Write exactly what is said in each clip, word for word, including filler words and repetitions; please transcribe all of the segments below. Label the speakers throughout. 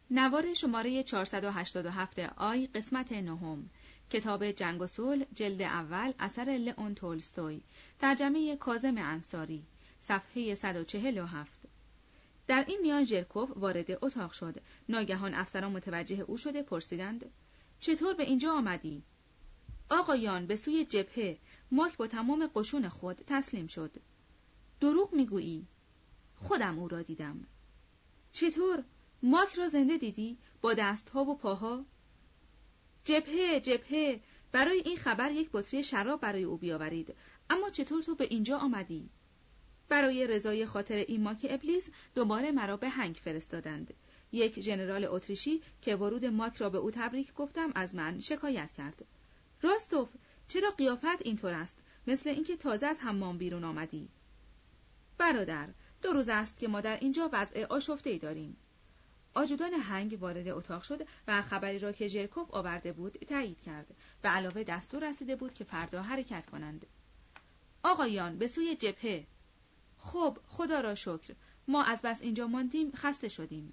Speaker 1: نوار شماره چهارصد و هشتاد و هفت آی قسمت نهم، کتاب جنگ و صلح جلد اول اثر لئون تولستوی، ترجمه کاظم انصاری، صفحه صد و چهل و هفت. در این میان ژرکوف وارد اتاق شد. ناگهان افسران متوجه او شده پرسیدند: چطور به اینجا آمدی؟ آقایان، به سوی جبهه. ماک با تمام قشون خود تسلیم شد. دروغ میگویی. خودم او را دیدم. چطور؟ ماک را زنده دیدی؟ با دستها و پاها؟ جبهه، جبهه. برای این خبر یک بطری شراب برای او بیاورید. اما چطور تو به اینجا آمدی؟ برای رضای خاطر این ماک ابلیس دوباره مرا به هنگ فرستادند. یک ژنرال اتریشی که ورود ماک را به او تبریک گفتم از من شکایت کرد. راستوف، چرا قیافت اینطور است؟ مثل اینکه تازه از حمام بیرون آمدی. برادر، دو روز است که ما در اینجا وضع آشفته‌ای داریم. آجودان هنگ وارد اتاق شد و خبری را که ژرکوف آورده بود تایید کرد و علاوه دستور رسیده بود که فردا حرکت کنند. آقایان، به سوی جبهه. خب، خدا را شکر. ما از بس اینجا ماندیم خسته شدیم.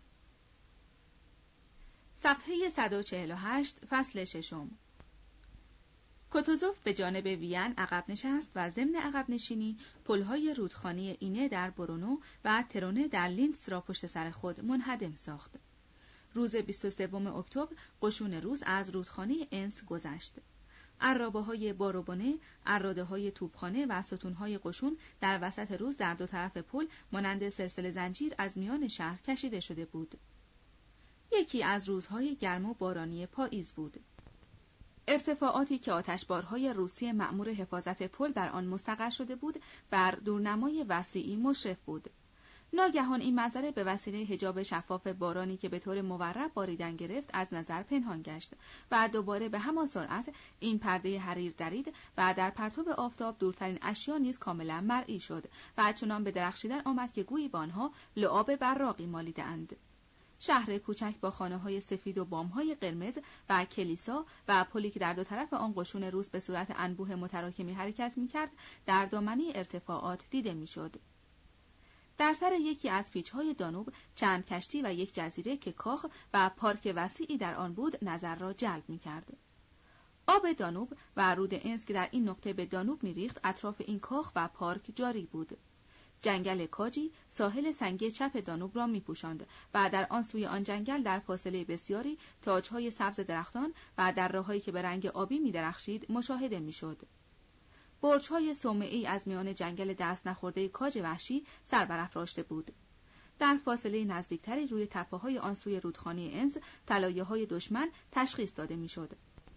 Speaker 1: صفحه صد و چهل و هشت فصل ششم. کوتوزوف به جانب وین عقب نشست و ضمن عقب نشینی پلهای رودخانه اینه در برونو و ترونه در لینتس را پشت سر خود منهدم ساخت. روز بیست و سوم اکتبر قشون روس از رودخانه انس گذشت. عرابه‌های باروبونه، عراده‌های توپخانه و ستون‌های قشون در وسط روز در دو طرف پل مانند سلسله زنجیر از میان شهر کشیده شده بود. یکی از روزهای گرم و بارانی پاییز بود. ارتفاعاتی که آتشبارهای روسی مأمور حفاظت پل بر آن مستقر شده بود بر دورنمای وسیعی مشرف بود. ناگهان این منظره به وسیله حجاب شفاف بارانی که به طور مورب باریدن گرفت از نظر پنهان گشت و دوباره به همان سرعت این پرده حریر درید و در پرتو آفتاب دورترین اشیا نیز کاملا مرئی شد و چنان به درخشیدن آمد که گویی به آنها لعاب براقی مالیده‌اند. شهر کوچک با خانه‌های سفید و بام‌های قرمز و کلیسا و پلی که در دو طرف آن قشون روس به صورت انبوه متراکمی حرکت می‌کرد در دامنه ارتفاعات دیده می‌شد. در سر یکی از پیچ‌های دانوب چند کشتی و یک جزیره که کاخ و پارک وسیعی در آن بود نظر را جلب می‌کرد. آب دانوب و رود انس که در این نقطه به دانوب می‌ریخت اطراف این کاخ و پارک جاری بود. جنگل کاجی ساحل سنگی چپ دانوب را می‌پوشاند و در آن سوی آن جنگل در فاصله بسیاری تاج‌های سبز درختان و دره‌هایی که به رنگ آبی می‌درخشید مشاهده می‌شد. برج‌های صومعه‌ای از میان جنگل دست نخورده کاج وحشی سر برافراشته بود. در فاصله نزدیکتری روی تپه‌های آن سوی رودخانه انس طلایه‌های دشمن تشخیص داده می‌شد.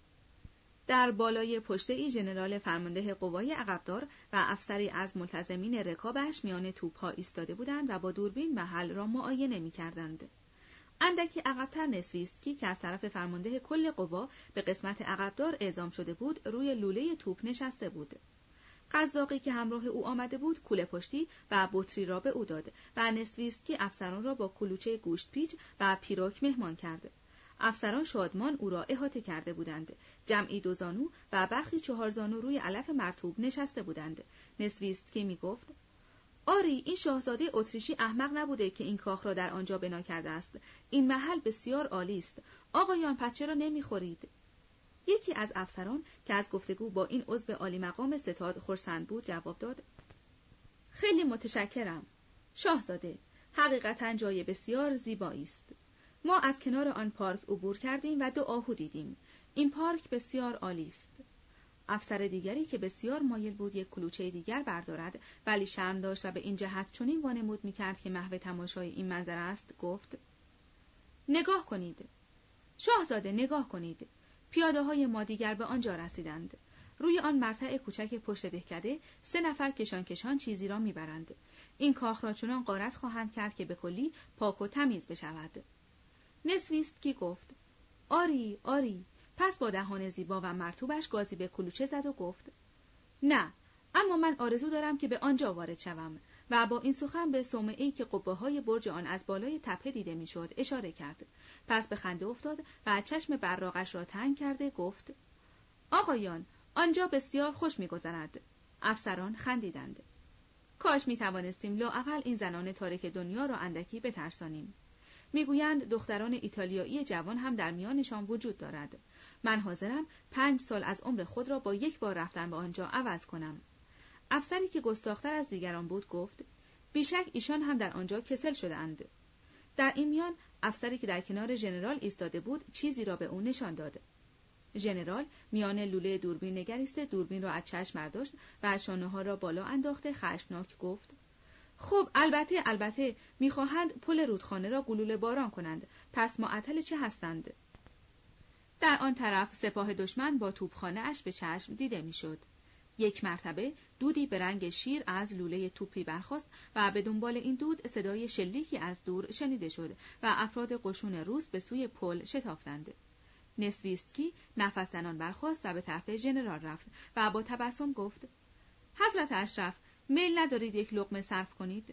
Speaker 1: در بالای پشته ای ژنرال فرمانده قوای عقبدار و افسری از ملتزمین رکابش میان توپ‌ها ایستاده بودند و با دوربین محل را معاینه می‌کردند. اندکی عقب‌تر نسویستکی که از طرف فرمانده کل قوا به قسمت عقبدار اعزام شده بود روی لوله توپ نشسته بود. قزاقی که همراه او آمده بود کوله پشتی و بطری را به او داد و نسویستکی افسران را با کلوچه گوشت پیچ و پیراک مهمان کرد. افسران شادمان او را احاطه کرده بودند. جمعی دو زانو و برخی چهار زانو روی علف مرطوب نشسته بودند. نسویستکی می گفت: آری، این شاهزاده اتریشی احمق نبوده که این کاخ را در آنجا بنا کرده است. این محل بسیار عالی است. آقایان، پس چرا نمیخورید؟ یکی از افسران که از گفتگو با این عضو عالی مقام ستاد خرسند بود جواب داد: خیلی متشکرم شاهزاده، حقیقتاً جای بسیار زیبایی است. ما از کنار آن پارک عبور کردیم و دو آهو دیدیم. این پارک بسیار عالی است. افسر دیگری که بسیار مایل بود یک کلوچه دیگر بردارد ولی شرم داشت و به این جهت چنین وانمود می‌کرد که محو تماشای این منظره است گفت: نگاه کنید شاهزاده، نگاه کنید. پیاده‌های ما دیگر به آنجا رسیدند. روی آن مرتع کوچک پشت دهکده سه نفر کشان کشان چیزی را میبرند. این کاخ را چنان غارت خواهند کرد که به کلی پاک و تمیز بشود. نسویستکی گفت: آری، آری. پس با دهان زیبا و مرطوبش گازی به کلوچه زد و گفت: نه، اما من آرزو دارم که به آنجا وارد شوم. و با این سخن به صومعه‌ای که قبه‌های برج آن از بالای تپه دیده میشد اشاره کرد. پس به خنده افتاد و چشم براقش را تنگ کرده گفت: آقایان، آنجا بسیار خوش می‌گذرد. افسران خندیدند. کاش می‌توانستیم لااقل این زنان تارک دنیا را اندکی بترسانیم. میگویند دختران ایتالیایی جوان هم در میانشان وجود دارد. من حاضرم پنج سال از عمر خود را با یک بار رفتن به آنجا عوض کنم. افسری که گستاخ‌تر از دیگران بود گفت: بیشک ایشان هم در آنجا کسل شده‌اند. در این میان افسری که در کنار ژنرال ایستاده بود چیزی را به او نشان داد. ژنرال میان لوله دوربین نگریسته دوربین را از چشم برداشت و شانه‌ها را بالا انداخته خشمناک گفت: خب البته البته می‌خواهند پل رودخانه را گلوله باران کنند، پس معطل چه هستند؟ در آن طرف سپاه دشمن با توپخانه اش به چشم دیده میشد. یک مرتبه دودی به رنگ شیر از لوله توپی برخاست و به دنبال این دود صدای شلیکی از دور شنیده شد و افراد قشون روس به سوی پل شتافتند. نسویستکی نفس زنان برخاست و به طرف ژنرال رفت و با تبسم گفت: حضرت اشرف، میل ندارید یک لقمه صرف کنید؟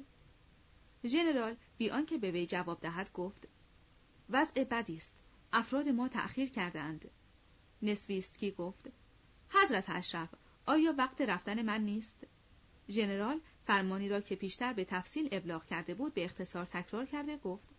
Speaker 1: ژنرال بی آنکه به وی جواب دهد گفت: وضع بدی است. افراد ما تأخیر کرده‌اند. نسویستکی گفت: حضرت اشرف، آیا وقت رفتن من نیست؟ ژنرال فرمانی را که پیشتر به تفصیل ابلاغ کرده بود به اختصار تکرار کرده گفت: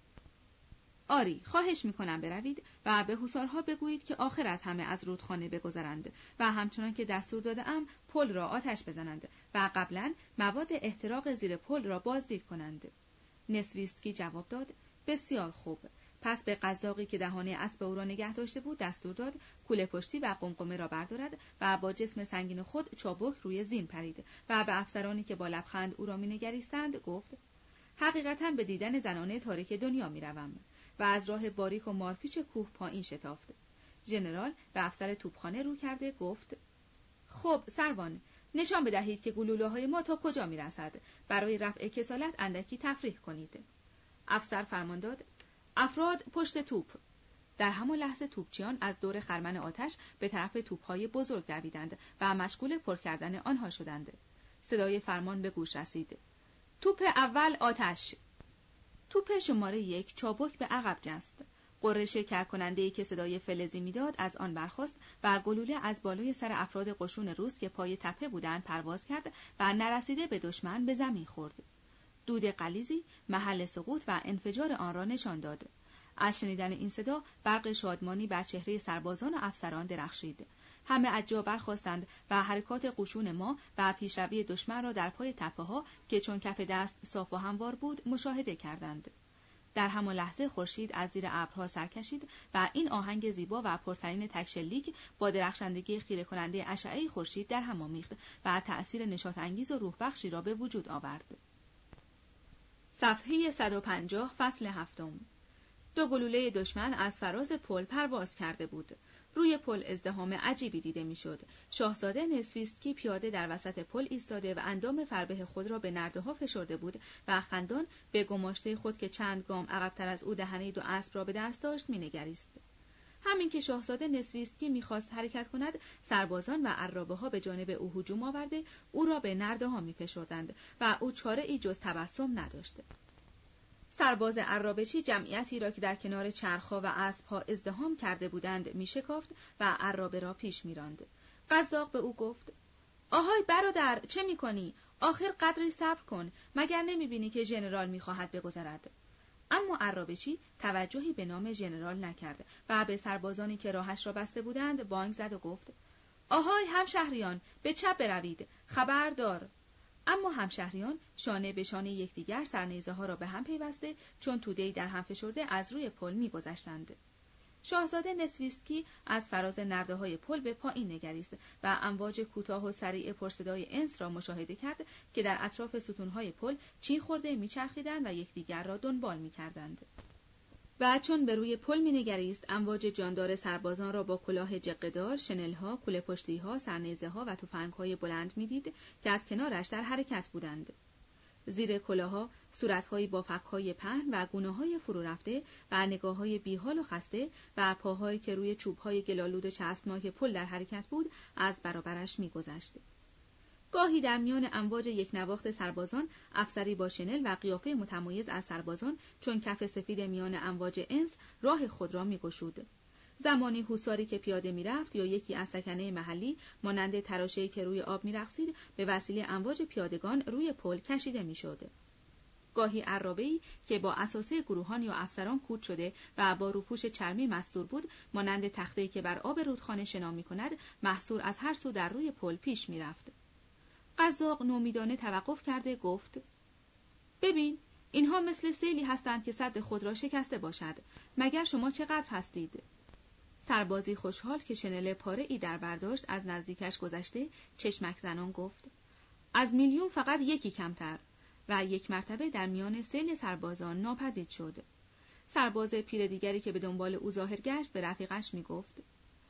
Speaker 1: آری، خواهش می‌کنم بروید و به حصارها بگویید که آخر از همه از رودخانه بگذرند و همچنان که دستور داده‌ام پل را آتش بزنند و قبلاً مواد احتراق زیر پل را بازدید کنند. نسویستکی جواب داد: بسیار خوب. پس به قزاقی که دهانه اسب او را نگه داشته بود دستور داد کوله پشتی و قمقمه را بردارد و با جسم سنگین خود چابک روی زین پرید و به افسرانی که با لبخند او را می‌نگریستند گفت: حقیقتاً به دیدن زنانه تاریک دنیا می‌روم، و از راه باریک و مارپیچ کوه پایین شتافت. ژنرال به افسر توپخانه رو کرده گفت: خب سروان، نشان بدهید که گلوله‌های ما تا کجا می‌رسد. برای رفع کسالت اندکی تفریح کنید. افسر فرمان داد: افراد پشت توپ. در همان لحظه توپچیان از دور خرمن آتش به طرف توپ‌های بزرگ دویدند و مشغول پر کردن آنها شدند. صدای فرمان به گوش رسید: توپ اول آتش! توپ شماره یک چابک به عقب جست. قرش کرکننده‌ای که صدای فلزی میداد از آن برخاست و گلوله از بالای سر افراد قشون روس که پای تپه بودند پرواز کرد و نرسیده به دشمن به زمین خورد. دود غلیظی محل سقوط و انفجار آن را نشان داد. از شنیدن این صدا برق شادمانی بر چهره سربازان و افسران درخشید. همه از جا برخاستند و حرکات قشون ما و پیشروی دشمن را در پای تپه‌ها که چون کف دست صاف و هموار بود مشاهده کردند. در همان لحظه خورشید از زیر ابرها سر کشید و این آهنگ زیبا و پرترین تکشلیک با درخشندگی خیره کننده اشعه خورشید در هم آمیخت و تأثیر نشاط انگیز و روح بخشی را به وجود آورد. صفحه صد و پنجاه فصل هفتم. دو گلوله دشمن از فراز پل پرواز کرده بود. روی پل ازدحام عجیبی دیده میشد. شاهزاده نسویستکی پیاده در وسط پل ایستاده و اندام فربه خود را به نرده‌ها فشرده بود و خندان به گماشته خود که چند گام عقب‌تر از او دهنه دو اسب را به دست داشت مینگریست. همین که شاهزاده نسویستکی می‌خواست حرکت کند، سربازان و عرابه‌ها به جانب او هجوم آورده او را به نرده‌ها می‌فشردند و او چاره‌ای جز تبسم نداشت. سرباز عرابچی جمعیتی را که در کنار چرخ‌ها و اسب‌ها ازدحام کرده بودند می‌شکافت و عرابه را پیش می‌راند. قزاق به او گفت: آهای برادر، چه می‌کنی؟ آخر قدری صبر کن، مگر نمی‌بینی که ژنرال می‌خواهد بگذرد؟ اما عرابچی توجهی به نام ژنرال نکرد و به سربازانی که راهش را بسته بودند بانگ زد و گفت: آهای همشهریان، به چپ بروید، خبردار! اما همشهریان شانه به شانه یکدیگر سرنیزه ها را به هم پیوسته چون توده‌ای در هم فشرده از روی پل می‌گذشتند. شاهزاده نسویستکی از فراز نرده‌های پل به پایین نگریست و امواج کوتاه و سریع پرصدای انس را مشاهده کرد که در اطراف ستون‌های پل چین خورده می‌چرخیدند و یکدیگر را دنبال می‌کردند. و چون به روی پل می‌نگریست، امواج جاندار سربازان را با کلاه جقه‌دار، شنل‌ها، کوله پشتی‌ها، سرنیزه‌ها و تفنگ‌های بلند می‌دید که از کنارش در حرکت بودند. زیر کلاه‌ها صورت‌هایی با فک‌های پهن و گونه‌های فرو رفته و نگاه‌های بی‌حال و خسته و پاهایی که روی چوب‌های گلالود و چسبناک پل در حرکت بود از برابرش می‌گذشت. گاهی در میان امواج یک نواخت سربازان افسری با شنل و قیافه متمایز از سربازان چون کف سفید میان امواج انس راه خود را می‌گشود. زمانی حصاری که پیاده می‌رفت یا یکی از سکنه محلی مانند تراشه‌ای که روی آب می‌رقصید به وسیله امواج پیادگان روی پل کشیده می‌شد. گاهی عرابه‌ای که با اساسه گروهان یا افسران کود شده و با روپوش چرمی مستور بود، مانند تخته‌ای که بر آب رودخانه شنا می‌کند، محصور از هر سو در روی پل پیش می‌رفت. قزاق نومیدانه توقف کرده گفت: ببین، اینها مثل سیلی هستند که سد خود را شکسته باشد. مگر شما چقدر هستید؟ سربازی خوشحال که شنل پاره‌ای در برداشت از نزدیکش گذشته، چشمک زنان گفت: از میلیون فقط یکی کمتر. و یک مرتبه در میان سیل سربازان ناپدید شد. سرباز پیر دیگری که به دنبال او ظاهر گشت به رفیقش می گفت: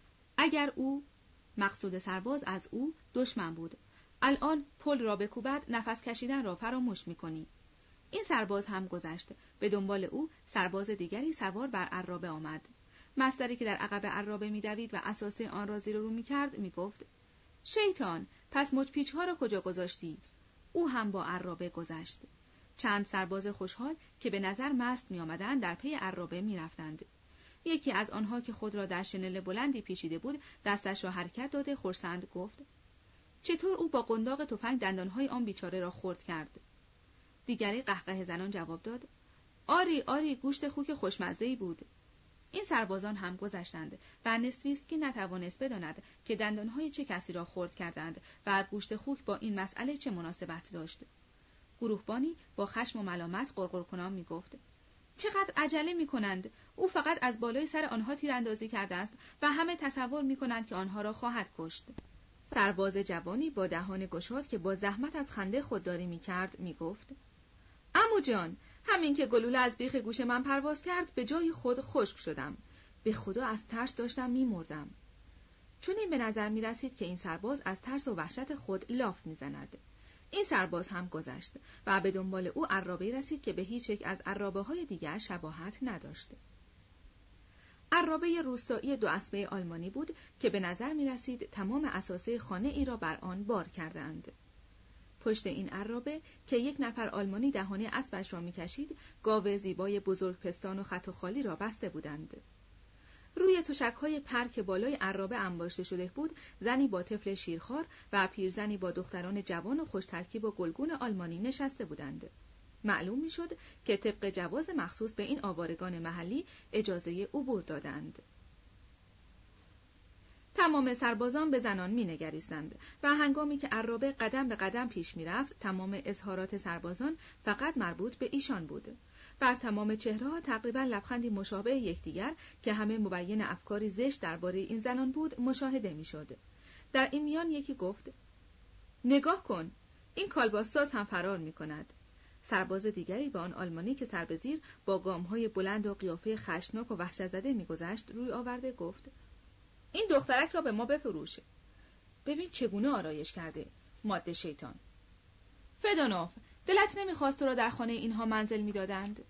Speaker 1: اگر او، مقصود سرباز از او، دشمن بود، الان پل را بکوبد نفس کشیدن را فراموش می کنی. این سرباز هم گذشت. به دنبال او سرباز دیگری سوار بر عرابه آمد. مصدری که در عقب عرابه می دوید و اساسه آن را زیر و رو می کرد می گفت: شیطان، پس مچ ها را کجا گذاشتی؟ او هم با عرابه گذشت. چند سرباز خوشحال که به نظر مست می آمدند در پی عرابه می رفتند. یکی از آنها که خود را در شنل بلندی پیچیده بود دستش را حرکت داده خرسند گفت: چطور او با قنداق تفنگ دندانهای آن بیچاره را خرد کرد؟ دیگری قهقه زنان جواب داد: آری آری، گوشت خوک خوشمزه‌ای بود. این سربازان هم گذشتند و نسویسکی نتوانست بداند که دندانهای چه کسی را خرد کردند و گوشت خوک با این مسئله چه مناسبت داشت. گروهبانی با خشم و ملامت غرغر کنان می گفت: چقدر عجله می کنند؟ او فقط از بالای سر آنها تیراندازی کرده است و همه تصور می کنند که آنها را خواهد کشت. سرباز جوانی با دهان گشاد که با زحمت از خنده خودداری می کرد می گفت: عمو جان، همین که گلوله از بیخ گوش من پرواز کرد به جای خود خشک شدم. به خدا از ترس داشتم می مردم. چون این به نظر می رسید که این سرباز از ترس و وحشت خود لاف می زند. این سرباز هم گذشت و به دنبال او عرابه‌ای رسید که به هیچ یک از عرابه های دیگر شباهت نداشت. عرابه روستایی دو اسبه آلمانی بود که به نظر می رسید تمام اساسه خانه ای را بر آن بار کردند. پشت این عرابه که یک نفر آلمانی دهانه اسبش را می‌کشید، گاو زیبای بزرگ پستان و خط و خالی را بسته بودند. روی تشک‌های پر که بالای عرابه انباشته شده بود، زنی با طفل شیرخوار و پیرزنی با دختران جوان و خوش ترکیب و گلگون آلمانی نشسته بودند. معلوم می‌شد که طبق جواز مخصوص به این آوارگان محلی اجازه عبور دادند. تمام سربازان به زنان می نگریستند و هنگامی که عرابه قدم به قدم پیش می رفت، تمام اظهارات سربازان فقط مربوط به ایشان بود. بر تمام چهره‌ها تقریبا لبخندی مشابه یکدیگر که همه مبین افکاری زشت درباره این زنان بود مشاهده می شد. در این میان یکی گفت: نگاه کن، این کالباس‌ساز هم فرار می کند. سرباز دیگری به آن آلمانی که سر به زیر با گام‌های بلند و قیافه خشمناک و وحشت‌زده می‌گذشت روی آورده گفت: این دخترک را به ما بفروش. ببین چگونه آرایش کرده، ماده شیطان. فدونوف، دلت نمیخواست تو را در خانه اینها منزل میدادند؟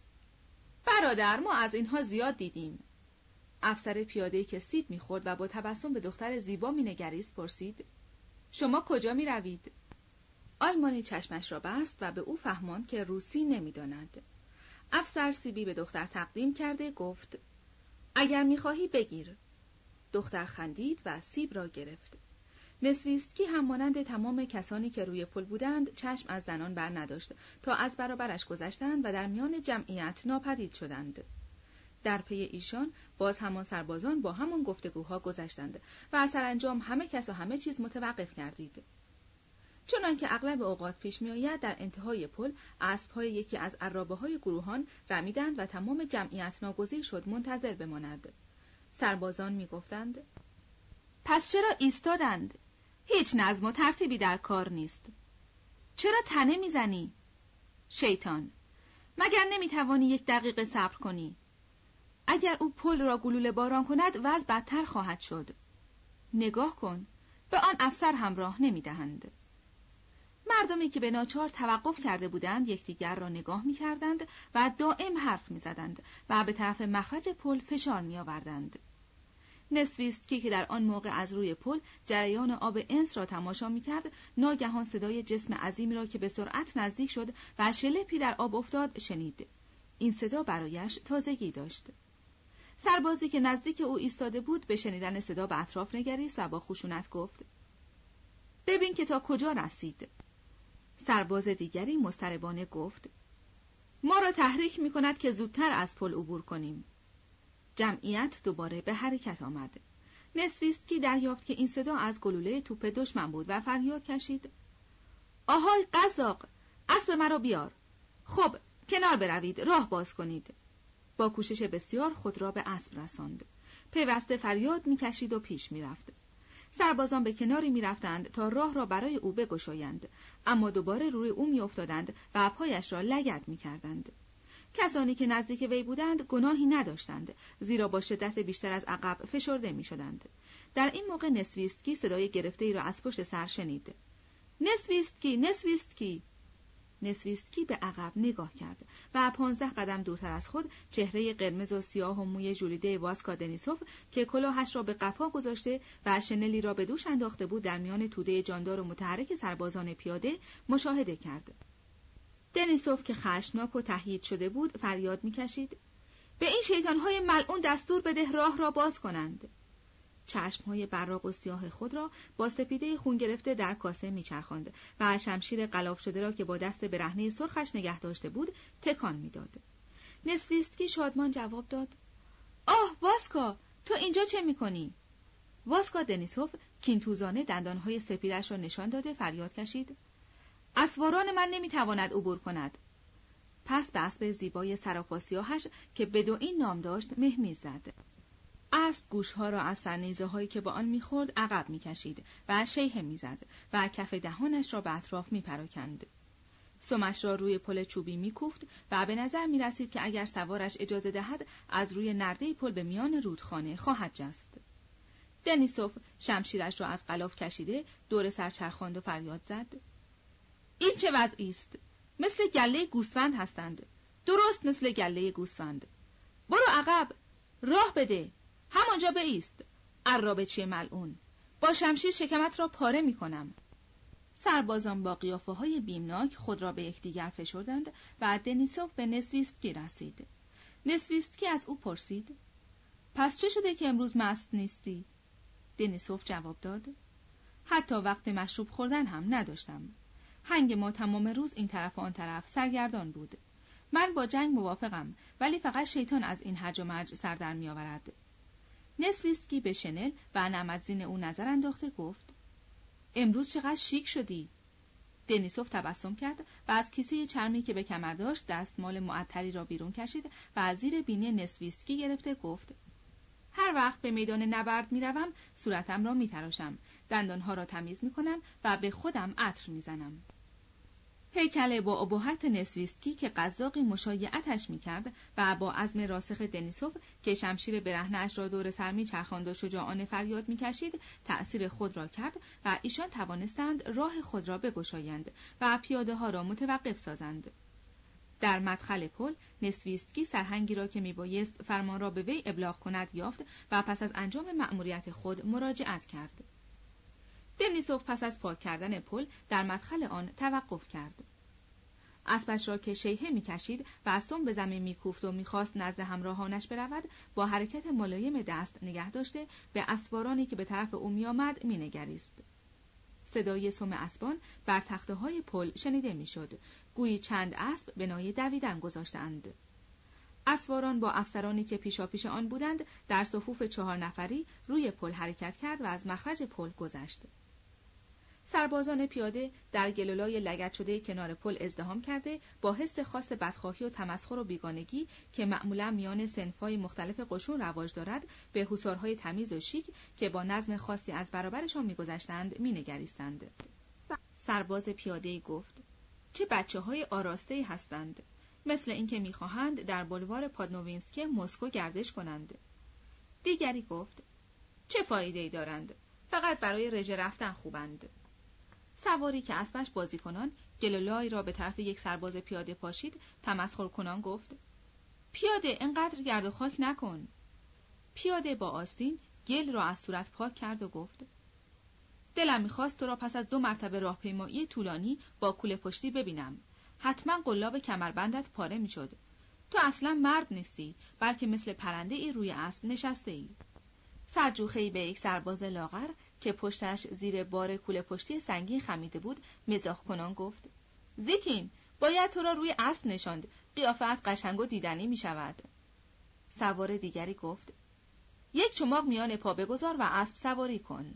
Speaker 1: برادر، ما از اینها زیاد دیدیم. افسر پیاده‌ای که سیب میخورد و با تبسم به دختر زیبا مینگریست پرسید: شما کجا میروید؟ آلمانی چشمش را بست و به او فهماند که روسی نمیداند. افسر سیبی به دختر تقدیم کرده گفت: اگر میخواهی بگیر. دختر خندید و سیب را گرفت. نسویستکی هم مانند تمام کسانی که روی پل بودند چشم از زنان بر نداشت تا از برابرش گذشتند و در میان جمعیت ناپدید شدند. در پی ایشان باز همان سربازان با همان گفتگوها گذشتند و سرانجام همه کس و همه چیز متوقف کردید. چنان که اغلب اوقات پیش می آید، در انتهای پل اسب‌های یکی از عرابه‌های گروهان رمیدند و تمام جمعیت ناگزیر شد منتظر بماند. سربازان می گفتند: پس چرا ایستادند؟ هیچ نظم و ترتیبی در کار نیست. چرا تنه می زنی؟ شیطان، مگر نمی توانی یک دقیقه صبر کنی؟ اگر او پل را گلوله باران کند وضع بدتر خواهد شد. نگاه کن، به آن افسر هم راه نمی دهند. مردمی که به ناچار توقف کرده بودند یکدیگر را نگاه می کردند و دائم حرف می زدند و به طرف مخرج پل فشار می آوردند. نسویستکی که در آن موقع از روی پل جریان آب انس را تماشا می کرد، ناگهان صدای جسم عظیمی را که به سرعت نزدیک شد و شلپی در آب افتاد شنید. این صدا برایش تازگی داشت. سربازی که نزدیک او ایستاده بود به شنیدن صدا به اطراف نگریست و با خشونت گفت: ببین که تا کجا رسید. سرباز دیگری مضطربانه گفت: ما را تحریک می کند که زودتر از پل عبور کنیم. جمعیت دوباره به حرکت آمد. نسویستکی دریافت که این صدا از گلوله توپ دشمن بود و فریاد کشید: آهای قزاق، اسب مرا بیار. خب، کنار بروید، راه باز کنید. با کوشش بسیار خود را به اسب رساند. پیوسته فریاد می‌کشید و پیش می‌رفت. سربازان به کناری می‌رفتند تا راه را برای او بگشایند، اما دوباره روی او می‌افتادند و پایش را لگد می‌کردند. کسانی که نزدیک وی بودند گناهی نداشتند، زیرا با شدت بیشتر از عقب فشرده می‌شدند. در این موقع نسویستکی صدای گرفته‌ای را از پشت سر شنید. نسویستکی، نسویستکی. نسویستکی به عقب نگاه کرد و پانزده قدم دورتر از خود چهره قرمز و سیاه و موی ژولیده واسکا دنیسوف که کلاهش را به قفا گذاشته و شنلی را به دوش انداخته بود در میان توده جاندار و متحرک سربازان پیاده مشاهده کرد. دنیسوف که خشمناک و تهییج شده بود فریاد می‌کشید: به این شیطان‌های ملعون دستور بده راه را باز کنند. چشم‌های براق و سیاه خود را با سپیده خون گرفته در کاسه می‌چرخاند و شمشیر غلاف شده را که با دست برهنه سرخش نگه داشته بود تکان می‌داد. نسویستکی شادمان جواب داد: آه واسکا، تو اینجا چه می‌کنی؟ واسکا دنیسوف کینتوزانه دندان‌های سپیدش را نشان داده فریاد کشید: اسواران من نمی‌تواند عبور کند. پس به اسب زیبای سراپا سیاهش که بدوئین نام داشت مهمیز زد. اسب گوشها را از سرنیزه‌هایی که با آن می‌خورد عقب می‌کشید و شیهه می‌زد و کف دهانش را به اطراف می‌پراکند. سمش را روی پل چوبی می‌کوفت و به نظر می‌رسید که اگر سوارش اجازه دهد از روی نرده پل به میان رودخانه خواهد جست. دنیسوف شمشیرش را از غلاف کشیده دور سر چرخاند و فریاد زد: این چه وضعی است؟ مثل گله گوسفند هستند. درست مثل گله گوسفند. برو عقب، راه بده. همانجا بایست. عرابچی ملعون، با شمشیر شکمت را پاره می‌کنم. سربازان با قیافه‌های بیمناک خود را به یکدیگر فشردند و دنیسوف به نسویستکی رسید. نسویستکی از او پرسید: پس چه شده که امروز مست نیستی؟ دنیسوف جواب داد: حتی وقت مشروب خوردن هم نداشتم. هنگ ما تمام روز این طرف و آن طرف سرگردان بود. من با جنگ موافقم، ولی فقط شیطان از این هرج و مرج سر در می آورد. نسویستکی به شنل و نعمتزین او نظر انداخته گفت: امروز چقدر شیک شدی. دنیسوف تبسم کرد و از کیسه چرمی که به کمر داشت دستمال معطری را بیرون کشید و از زیر بینی نسویستکی گرفته گفت: هر وقت به میدان نبرد می روم صورتم را می تراشم، دندانها را تمیز می کنم و به خودم عطر می زنم. هیکل با ابهت نسویستکی که قزاقی مشایعتش می‌کرد و با عزم راسخ دنیسوف که شمشیر برهنه‌اش را دور سر می‌چرخاند و شجاعانه فریاد می‌کشید تأثیر خود را کرد و ایشان توانستند راه خود را بگشایند و پیاده‌ها را متوقف سازند. در مدخل پل نسویستکی سرهنگی را که میبایست فرمان را به وی ابلاغ کند یافت و پس از انجام مأموریت خود مراجعت کرد. دنیسوف پس از پاک کردن پل در مدخل آن توقف کرد. اسبش را که شیهه می‌کشید و سم به زمین می‌کوفت و می‌خواست نزد همراهانش برود، با حرکت ملایم دست نگه داشته به اسوارانی که به طرف او می‌آمد می‌نگریست. صدای سم اسبان بر تخته‌های پل شنیده می‌شد، گویی چند اسب بنای دویدن گذاشتند. اسواران با افسرانی که پیشاپیش آن بودند در صفوف چهار نفری روی پل حرکت کرد و از مخرج پل گذشت. سربازان پیاده در گلولای لگد شده کنار پل ازدحام کرده با حس خاص بدخواهی و تمسخر و بیگانگی که معمولا میان صنف‌های مختلف قشون رواج دارد به حصارهای تمیز و شیک که با نظم خاصی از برابرشان می‌گذشتند می‌نگریستند. سرباز پیاده‌ای گفت: چه بچه‌های آراسته‌ای هستند، مثل اینکه می‌خواهند در بلوار پادنووینسکی مسکو گردش کنند. دیگری گفت: چه فایده‌ای دارند، فقط برای رژه رفتن خوبند. سواری که اسبش بازیکنان گلولای را به طرف یک سرباز پیاده پاشید تمسخر کنان گفت: پیاده اینقدر گرد و خاک نکن. پیاده با آستین گل را از صورت پاک کرد و گفت: دلم می‌خواست تو را پس از دو مرتبه راهپیمایی طولانی با کوله پشتی ببینم. حتما قلاب کمربندت پاره می‌شد. تو اصلا مرد نیستی، بلکه مثل پرنده ای روی اسب نشسته ای. سرجوخه‌ای به یک سرباز لاغر که پشتش زیر بار کوله پشتی سنگین خمیده بود مزاح کنان گفت: زیکین، باید تو را روی اسب نشاند، قیافت قشنگ و دیدنی می شود. سوار دیگری گفت یک چماق میان پا بگذار و اسب سواری کن.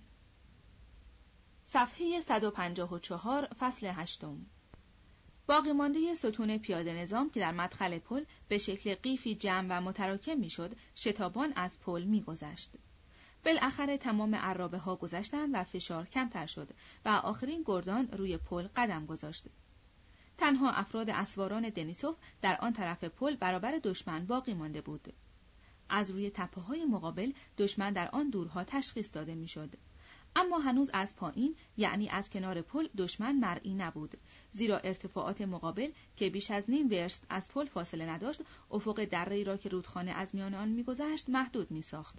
Speaker 1: صفحه صد و پنجاه و چهار فصل هشتم. باقی مانده ستون پیاده نظام که در مدخل پل به شکل قیفی جمع و متراکم میشد، شتابان از پل میگذشت. بالاخره تمام عرابه ها گذشتند و فشار کمتر شد و آخرین گردان روی پل قدم گذاشت. تنها افراد اسواران دنیسوف در آن طرف پل برابر دشمن باقی مانده بود. از روی تپه‌های مقابل دشمن در آن دورها تشخیص داده میشد. اما هنوز از پایین، یعنی از کنار پل، دشمن مرئی نبود، زیرا ارتفاعات مقابل که بیش از نیم ورست از پل فاصله نداشت، افق دره‌ای را که رودخانه از میان آن می‌گذشت محدود می‌ساخت.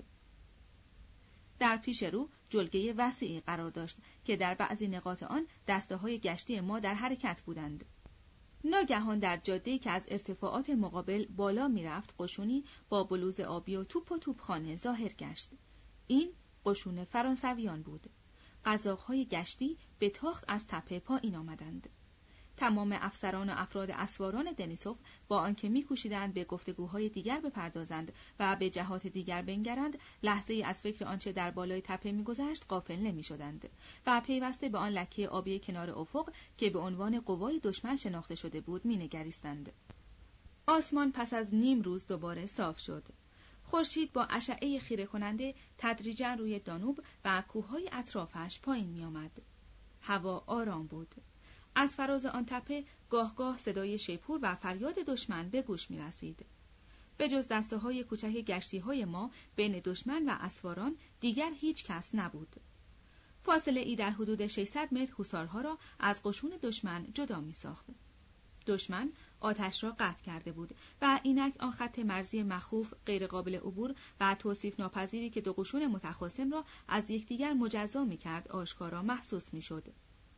Speaker 1: در پیش رو جلگه وسیعی قرار داشت که در بعضی نقاط آن دسته‌های گشتی ما در حرکت بودند. ناگهان در جاده‌ای که از ارتفاعات مقابل بالا می‌رفت، قشونی با بلوز آبی و توپ و توپخانه ظاهر گشت. این قشون فرانسویان بود. قزاق‌های گشتی به تاخت از تپه پایین آمدند. تمام افسران و افراد اسواران دنیسوف با آنکه می‌کوشیدند به گفتگوهای دیگر بپردازند و به جهات دیگر بنگرند، لحظه‌ای از فکر آنچه در بالای تپه می‌گذشت غافل نمی‌شدند و پیوسته به آن لکه آبی کنار افق که به عنوان قوای دشمن شناخته شده بود می‌نگریستند. آسمان پس از نیم روز دوباره صاف شد. خورشید با اشعه خیره کننده تدریجاً روی دانوب و کوههای اطرافش پایین می‌آمد. هوا آرام بود. از فراز آن تپه گاه گاه صدای شیپور و فریاد دشمن به گوش می رسید. به جز دسته های کوچک گشتی های ما بین دشمن و اسواران دیگر هیچ کس نبود. فاصله ای در حدود ششصد متر حصارها را از قشون دشمن جدا می ساخت. دشمن آتش را قطع کرده بود و اینک آن خط مرزی مخوف، غیر قابل عبور و توصیف ناپذیری که دو قشون متخاصم را از یکدیگر مجزا می کرد آشکارا محسوس می شد.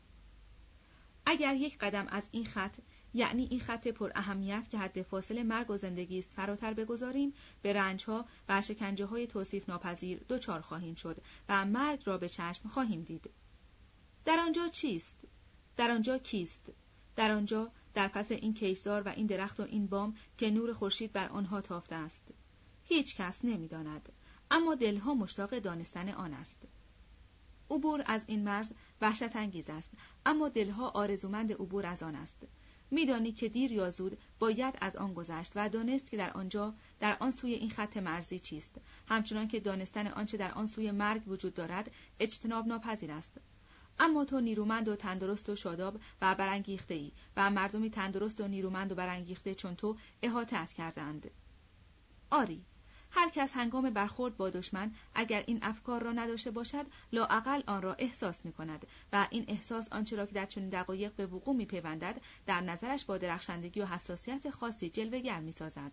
Speaker 1: اگر یک قدم از این خط، یعنی این خط پر اهمیت که حد فاصله مرگ و زندگی است، فراتر بگذاریم، به رنجها و شکنجه‌های توصیف ناپذیر دچار خواهیم شد و مرگ را به چشم خواهیم دید. در آنجا چیست؟ در آنجا کیست؟ در آنجا، در پس این کیسار و این درخت و این بام که نور خورشید بر آنها تافته است؟ هیچ کس نمی‌داند، اما دلها مشتاق دانستن آن است. عبور از این مرز وحشت انگیز است، اما دلها آرزومند عبور از آن است. میدانی که دیر یا زود باید از آن گذشت و دانست که در آنجا، در آن سوی این خط مرزی چیست، همچنان که دانستن آنچه در آن سوی مرگ وجود دارد اجتناب ناپذیر است. اما تو نیرومند و تندرست و شاداب و برانگیخته‌ای و مردمی تندرست و نیرومند و برانگیخته چون تو احاطه‌ات کردند. آری، هر کس هنگام برخورد با دشمن اگر این افکار را نداشته باشد، لااقل آن را احساس می کند و این احساس آنچه را که در چنین دقایق به وقوع می پیوندد در نظرش با درخشندگی و حساسیت خاصی جلوه‌گر می سازد.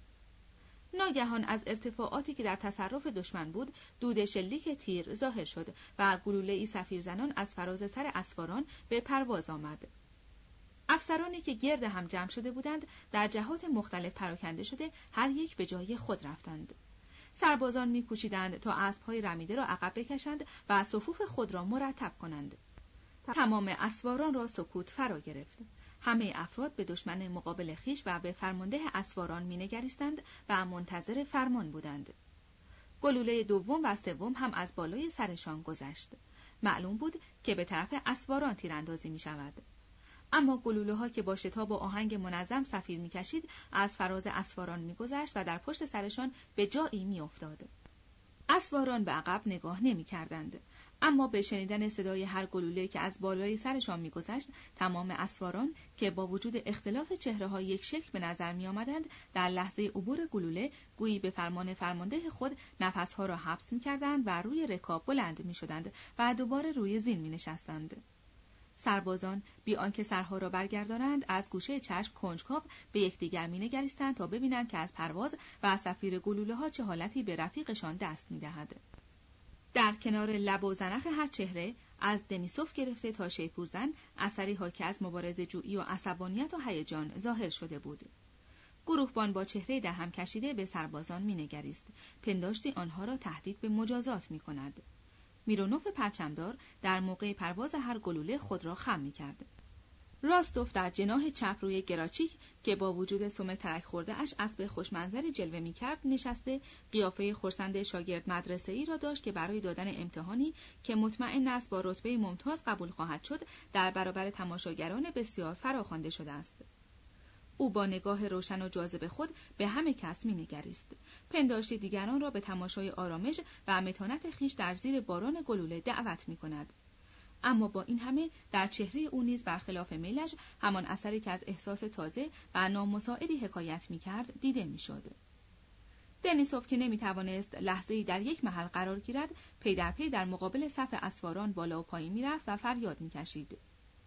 Speaker 1: ناگهان از ارتفاعاتی که در تصرف دشمن بود، دود شلیک تیر ظاهر شد و گلوله‌ای صفیرزنان از فراز سر اسواران به پرواز آمد. افسرانی که گرد هم جمع شده بودند در جهات مختلف پراکنده شده هر یک به جای خود رفتند. سربازان می‌کوشیدند تا اسب‌های رمیده را عقب بکشند و صفوف خود را مرتب کنند. تمام اسواران را سکوت فرا گرفت. همه افراد به دشمن مقابل خویش و به فرمانده اسواران می‌نگریستند و منتظر فرمان بودند. گلوله دوم و سوم هم از بالای سرشان گذشت. معلوم بود که به طرف اسواران تیراندازی می‌شود. اما گلوله‌ها که با شتاب و آهنگ منظم صفیر می‌کشید، از فراز اسواران می‌گذشت و در پشت سرشان به جایی می‌افتاد. اسواران به عقب نگاه نمی‌کردند، اما به شنیدن صدای هر گلوله که از بالای سرشان می‌گذشت، تمام اسواران که با وجود اختلاف چهره‌های یک شکل به نظر می‌آمدند، در لحظه عبور گلوله گویی به فرمان فرمانده خود نفس‌ها را حبس می‌کردند و روی رکاب بلند می‌شدند و دوباره روی زین می‌نشستند. سربازان بی آنکه سرها را برگردانند از گوشه چشم کنجکاو به یکدیگر می‌نگریستند تا ببینند که از پرواز و صفیر گلوله‌ها چه حالتی به رفیقشان دست می‌دهد. در کنار لب و زنخ هر چهره، از دنیسوف گرفته تا شیپورزن، اثری حاکی از مبارزه جویی و عصبانیت و هیجان ظاهر شده بود. گروهبان با چهره در هم کشیده به سربازان می‌نگریست، پنداشتی آنها را تهدید به مجازات می‌کند. میرونوف پرچمدار در موقع پرواز هر گلوله خود را خم می‌کرد. راستوف در جناح چپ روی گراچیک که با وجود سم ترک خورده اش اسب خوشمنظری جلوه می‌کرد نشسته، قیافه خرسند شاگرد مدرسه‌ای را داشت که برای دادن امتحانی که مطمئن است با رتبه ممتاز قبول خواهد شد در برابر تماشاگران بسیار فراخوانده شده است. او با نگاه روشن و جاذب خود به همه کس می‌نگریست. پنداشتی دیگران را به تماشای آرامش و متانت خویش در زیر باران گلوله دعوت می‌کند. اما با این همه در چهره او نیز برخلاف میلش همان اثری که از احساس تازه و نامساعدی حکایت می‌کرد دیده می‌شد. دنیسوف که نمی‌توانست لحظه‌ای در یک محل قرار گیرد، پی در پی در مقابل صف اسواران بالا و پایین می‌رفت و فریاد می‌کشید: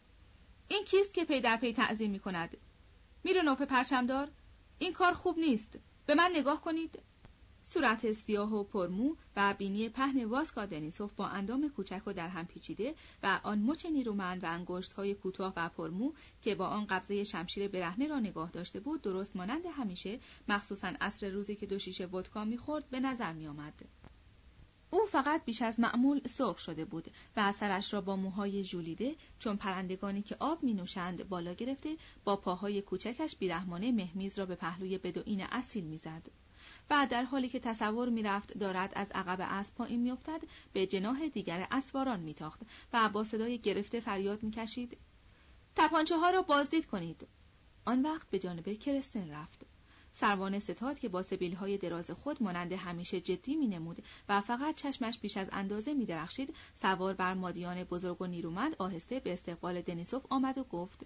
Speaker 1: این کیست که پی در پی تعظیم می‌کند؟ میرونوف پرچمدار، این کار خوب نیست. به من نگاه کنید. صورت سیاه و پرمو و بینی پهن واسکا دنیسوف با اندام کوچک و در هم پیچیده و آن مچ نیرومند و انگشت‌های کوتاه و پرمو که با آن قبضه شمشیر برهنه را نگاه داشته بود، درست مانند همیشه، مخصوصاً عصر روزی که دو شیشه ودکا می‌خورد، به نظر می‌آمد. او فقط بیش از معمول سرخ شده بود و سرش را با موهای ژولیده چون پرندگانی که آب می‌نوشند بالا گرفته، با پاهای کوچکش بیرحمانه مهمیز را به پهلوی بدوئین اصیل می‌زد. و در حالی که تصور می‌رفت دارد از عقب اسب پایین می‌افتد، به جناح دیگر اسواران می‌تاخت و با صدای گرفته فریاد می‌کشید: تپانچه‌ها را بازدید کنید. آن وقت به جانب کرستن رفت. سروانه ستاد که با سبیل‌های دراز خود مانند همیشه جدی می‌نمود و فقط چشمش بیش از اندازه می‌درخشید، سوار بر مادیان بزرگ و نیرومند آهسته به استقبال دنیسوف آمد و گفت: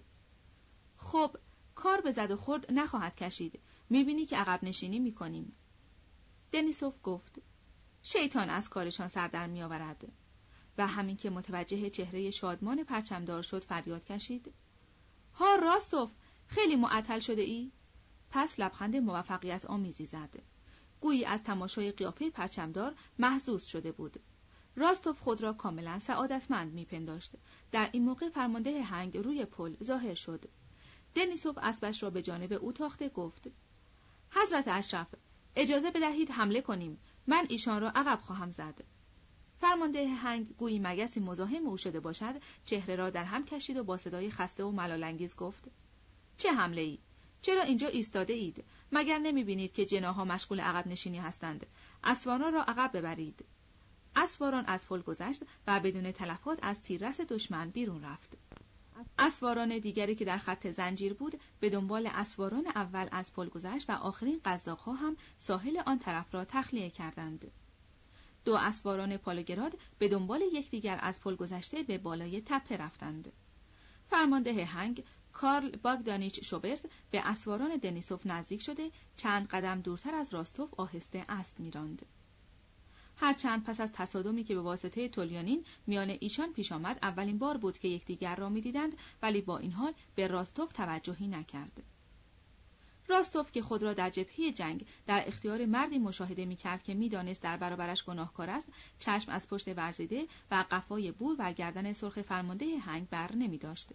Speaker 1: خب، کار به زد و خورد نخواهد کشید. می‌بینی که عقب نشینی می‌کنیم. دنیسوف گفت: شیطان از کارشان سر در می‌آورد. و همین که متوجه چهره شادمان پرچمدار شد فریاد کشید: ها راستوف، خیلی معطل شده ای؟ پس لبخند موفقیت آمیزی زد. گویی از تماشای قیافه پرچمدار محظوظ شده بود. راستوف خود را کاملا سعادتمند می‌پنداشت. در این موقع فرمانده هنگ روی پل ظاهر شد. دنیسوف اسبش را به جانب او تاخته گفت: حضرت اشرف، اجازه بدهید حمله کنیم. من ایشان را عقب خواهم زد. فرمانده هنگ گویی مگسی مزاحم او شده باشد، چهره را در هم کشید و با صدای خسته و ملال‌انگیز گفت: چه حمله ای؟ چرا اینجا ایستاده اید؟ مگر نمی بینید که جناها مشغول عقب نشینی هستند؟ اسواران را عقب ببرید. اسواران از پل گذشت و بدون تلفات از تیررس دشمن بیرون رفت. اسواران دیگری که در خط زنجیر بود به دنبال اسواران اول از پل گذشت و آخرین قزاق‌ها هم ساحل آن طرف را تخلیه کردند. دو اسواران پالوگراد به دنبال یکدیگر از پل گذشته به بالای تپه رفتند. فرمانده هنگ کارل باگدانیچ شوبرت به اسواران دنیسوف نزدیک شده چند قدم دورتر از راستوف آهسته اسب می‌راند. هرچند پس از تصادمی که به واسطه تولیانین میان ایشان پیش آمد اولین بار بود که یکدیگر را می‌دیدند، ولی با این حال به راستوف توجهی نکرد. راستوف که خود را در جبهه جنگ در اختیار مردی مشاهده می‌کرد که می‌دانست در برابرش گناهکار است، چشم از پشت ورزیده و قفای بور و گردن سرخ فرمانده هنگ بر نمی‌داشت.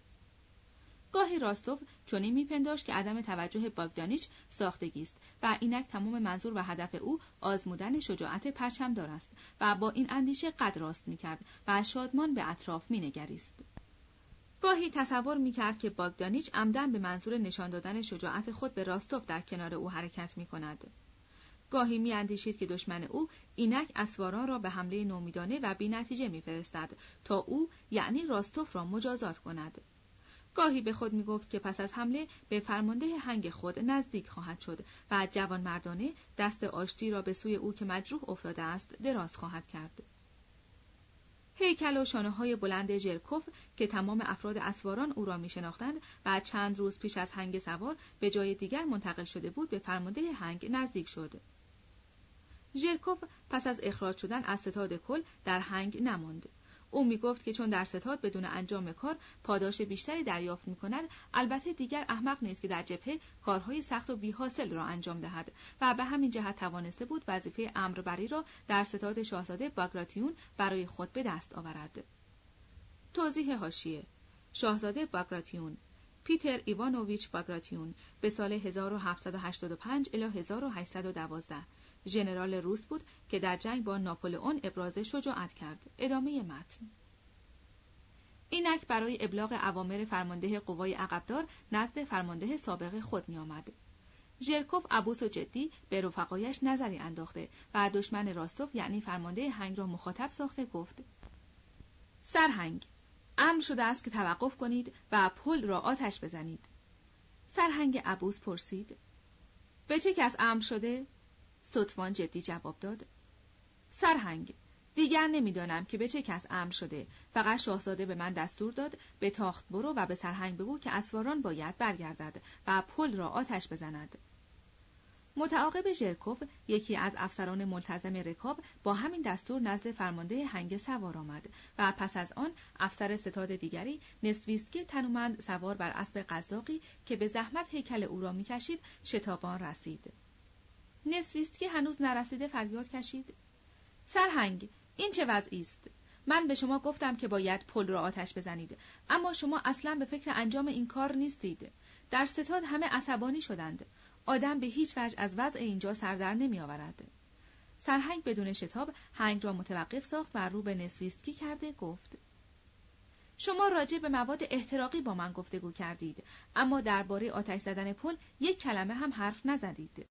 Speaker 1: گاهی راستوف چنین می‌پنداشت که عدم توجه باگدانیچ ساختگی است و اینک تمام منظور و هدف او آزمودن شجاعت پرچمدار است و با این اندیشه قد راست می‌کرد و شادمان به اطراف می‌نگریست. گاهی تصور می‌کرد که باگدانیچ عمدن به منظور نشان دادن شجاعت خود به راستوف در کنار او حرکت می‌کند. گاهی می‌اندیشید که دشمن او اینک اسواران را به حمله نومیدانه و بی‌نتیجه می‌فرستد تا او یعنی راستوف را مجازات کند. گاهی به خود می‌گفت که پس از حمله به فرمانده هنگ خود نزدیک خواهد شد و جوان مردانه دست آشتی را به سوی او که مجروح افتاده است دراز خواهد کرد. هیکل و شانه‌های بلند ژرکوف که تمام افراد اسواران او را می‌شناختند و چند روز پیش از هنگ سوار به جای دیگر منتقل شده بود، به فرمانده هنگ نزدیک شد. ژرکوف پس از اخراج شدن از ستاد کل در هنگ نماند. او میگفت که چون در ستاد بدون انجام کار پاداش بیشتری دریافت می‌کند، البته دیگر احمق نیست که در جبهه کارهای سخت و بی‌حاصل را انجام دهد و به همین جهت توانسته بود وظیفه امربری را در ستاد شاهزاده باگراتیون برای خود به دست آورد. توضیح حاشیه: شاهزاده باگراتیون پیتر ایوانوویچ باگراتیون به سال هزار و هفتصد و هشتاد و پنج الی هزار و هشتصد و دوازده ژنرال روس بود که در جنگ با ناپلئون ابراز شجاعت کرد. ادامه متن. اینک برای ابلاغ اوامر فرمانده قوای عقبدار نزد فرمانده سابق خود می آمد. ژرکوف عبوس و جدی به رفقایش نظری انداخته و دشمن راستوف یعنی فرمانده هنگ را مخاطب ساخته گفت: سرهنگ، امر شده است که توقف کنید و پل را آتش بزنید. سرهنگ عبوس پرسید: به چه کس امر شده؟ ستوان جدی جواب داد: سرهنگ، دیگر نمیدانم که به چه کس امر شده، فقط شاهزاده به من دستور داد به تاخت برو و به سرهنگ بگو که اسواران باید برگردد و پل را آتش بزند. متعاقب ژرکوف یکی از افسران ملتزم رکاب با همین دستور نزد فرمانده هنگ سوار آمد و پس از آن افسر ستاد دیگری نسویسکی تنومند سوار بر اسب قزاقی که به زحمت هیکل او را می‌کشید شتابان رسید. نسویسکی هنوز نرسیده فریاد کشید: سرهنگ، این چه وضعی است؟ من به شما گفتم که باید پل را آتش بزنید، اما شما اصلاً به فکر انجام این کار نیستید. در ستاد همه عصبانی شدند. آدم به هیچ وجه از وضع اینجا سر در نمی آورد. سرهنگ بدون شتاب هنگ را متوقف ساخت و رو به نسویسکی کرده گفت: شما راجع به مواد احتراقی با من گفتگو کردید، اما درباره آتش زدن پل یک کلمه هم حرف نزدید.